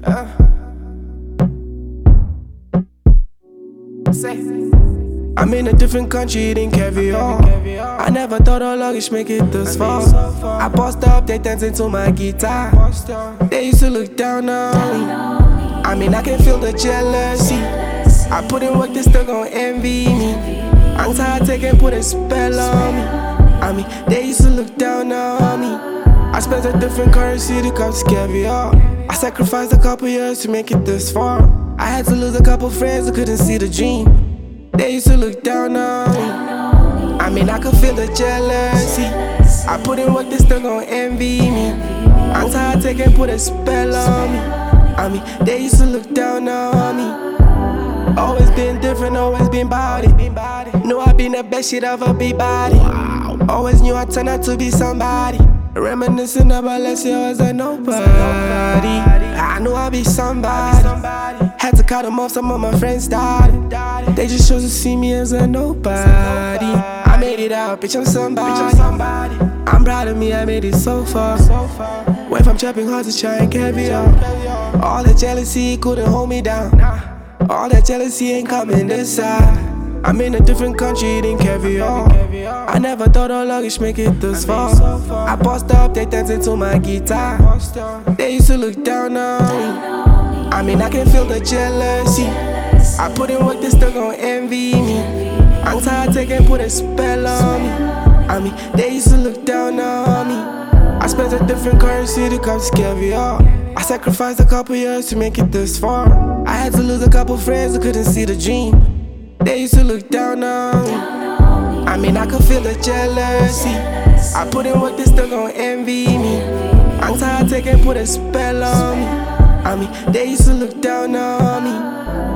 Say, I'm in a different country eating caviar. I never thought our luggage make it this far. I post up, they dancing to my guitar. They used to look down on me. I mean, I can feel the jealousy. I put in work, they still gon' envy me. I'm tired, taking put a spell on me. I mean, they used to look down on me. I spent a different currency to come to caviar. I sacrificed a couple years to make it this far. I had to lose a couple friends who couldn't see the dream. They used to look down on me. I mean, I could feel the jealousy. I put in work, they still gon' envy me. I'm tired, taking put a spell on me. I mean, they used to look down on me. Always been different, always been about it. Knew I been the best shit ever be body. Always knew I turned out to be somebody. Reminiscing about last year as a nobody. I knew I'd be somebody. Had to cut them off, some of my friends died. They just chose to see me as a nobody. I made it out, bitch, I'm somebody. I'm proud of me, I made it so far. Went from trapping hard to trying caviar. All the jealousy couldn't hold me down. All that jealousy ain't coming this side. I'm in a different country eating caviar. I never thought our luggage make it this far. I post up, they dancing to my guitar. They used to look down on me. I mean, I can feel the jealousy. I put in work, they still gon' envy me. I'm tired, taking put a spell on me. I mean, they used to look down on me. I spent a different currency to come to caviar. I sacrificed a couple years to make it this far. I had to lose a couple friends who couldn't see the dream. They used to look down on me. I mean, I could feel the jealousy. I put in work, they still gon' envy me. I'm tired, taking put a spell on me. I mean, they used to look down on me.